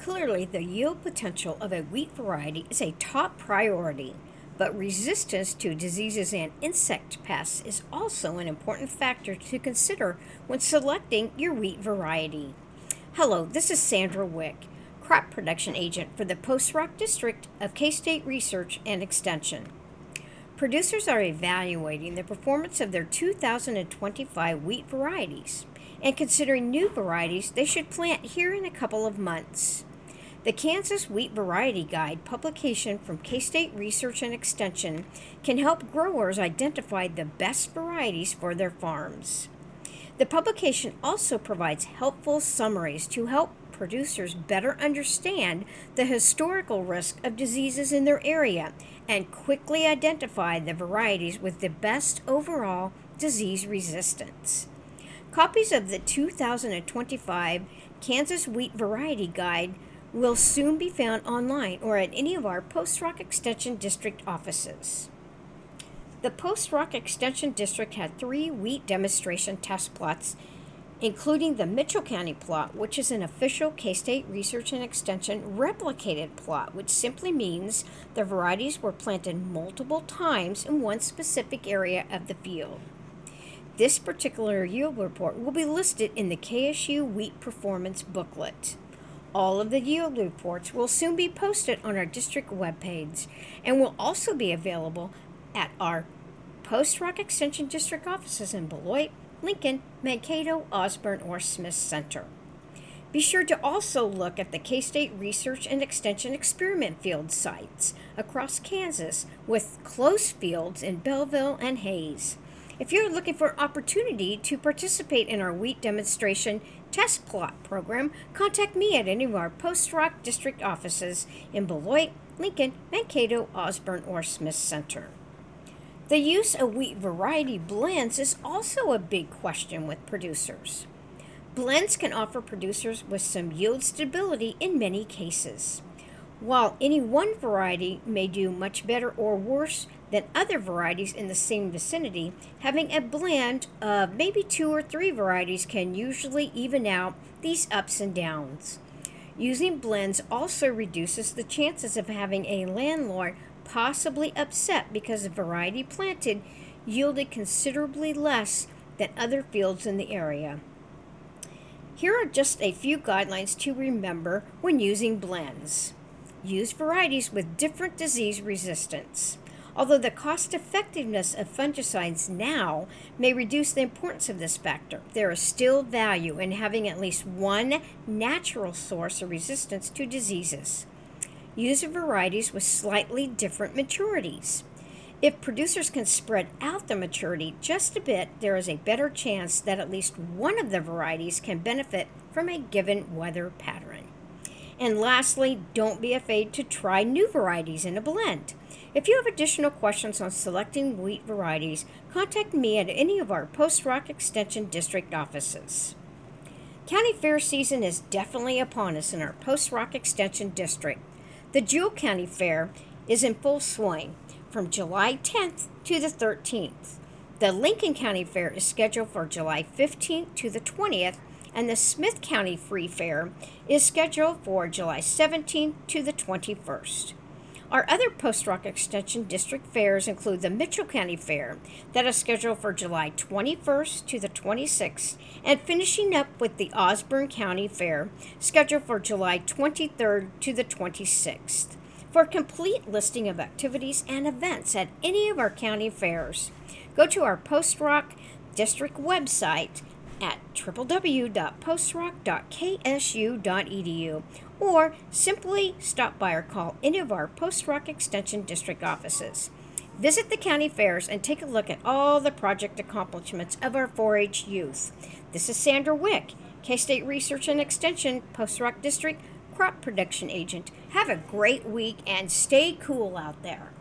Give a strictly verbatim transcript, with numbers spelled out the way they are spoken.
Clearly, the yield potential of a wheat variety is a top priority, but resistance to diseases and insect pests is also an important factor to consider when selecting your wheat variety. Hello, this is Sandra Wick, Crop Production Agent for the Post Rock District of K-State Research and Extension. Producers are evaluating the performance of their two thousand twenty-five wheat varieties and considering new varieties they should plant here in a couple of months. The Kansas Wheat Variety Guide publication from K-State Research and Extension can help growers identify the best varieties for their farms. The publication also provides helpful summaries to help producers better understand the historical risk of diseases in their area and quickly identify the varieties with the best overall disease resistance. Copies of the two thousand twenty-five Kansas Wheat Variety Guide will soon be found online or at any of our Post Rock Extension District offices. The Post Rock Extension District had three wheat demonstration test plots, including the Mitchell County plot, which is an official K-State Research and Extension replicated plot, which simply means the varieties were planted multiple times in one specific area of the field. This particular yield report will be listed in the K S U Wheat Performance booklet. All of the yield reports will soon be posted on our district webpage and will also be available at our Post Rock Extension District offices in Beloit, Lincoln, Mankato, Osborne, or Smith Center. Be sure to also look at the K-State Research and Extension experiment field sites across Kansas with close fields in Belleville and Hayes. If you're looking for an opportunity to participate in our wheat demonstration test plot program, contact me at any of our Post Rock District offices in Beloit, Lincoln, Mankato, Osborne, or Smith Center. The use of wheat variety blends is also a big question with producers. Blends can offer producers with some yield stability in many cases. While any one variety may do much better or worse than other varieties in the same vicinity, having a blend of maybe two or three varieties can usually even out these ups and downs. Using blends also reduces the chances of having a landlord possibly upset because the variety planted yielded considerably less than other fields in the area. Here are just a few guidelines to remember when using blends. Use varieties with different disease resistance. Although the cost effectiveness of fungicides now may reduce the importance of this factor, there is still value in having at least one natural source of resistance to diseases. Use varieties with slightly different maturities. If producers can spread out the maturity just a bit, there is a better chance that at least one of the varieties can benefit from a given weather pattern. And lastly, don't be afraid to try new varieties in a blend. If you have additional questions on selecting wheat varieties, contact me at any of our Post Rock Extension District offices. County fair season is definitely upon us in our Post Rock Extension District. The Jewell County Fair is in full swing from July tenth to the thirteenth. The Lincoln County Fair is scheduled for July fifteenth to the twentieth, and the Smith County Free Fair is scheduled for July seventeenth to the twenty-first. Our other Post Rock Extension District fairs include the Mitchell County Fair that is scheduled for July twenty-first to the twenty-sixth, and finishing up with the Osborne County Fair scheduled for July twenty-third to the twenty-sixth. For a complete listing of activities and events at any of our county fairs, go to our Post Rock District website at w w w dot post rock dot k s u dot e d u or simply stop by or call any of our Post Rock Extension District offices. Visit the county fairs and take a look at all the project accomplishments of our four H youth. This is Sandra Wick, K-State Research and Extension, Post Rock District Crop Production Agent. Have a great week and stay cool out there.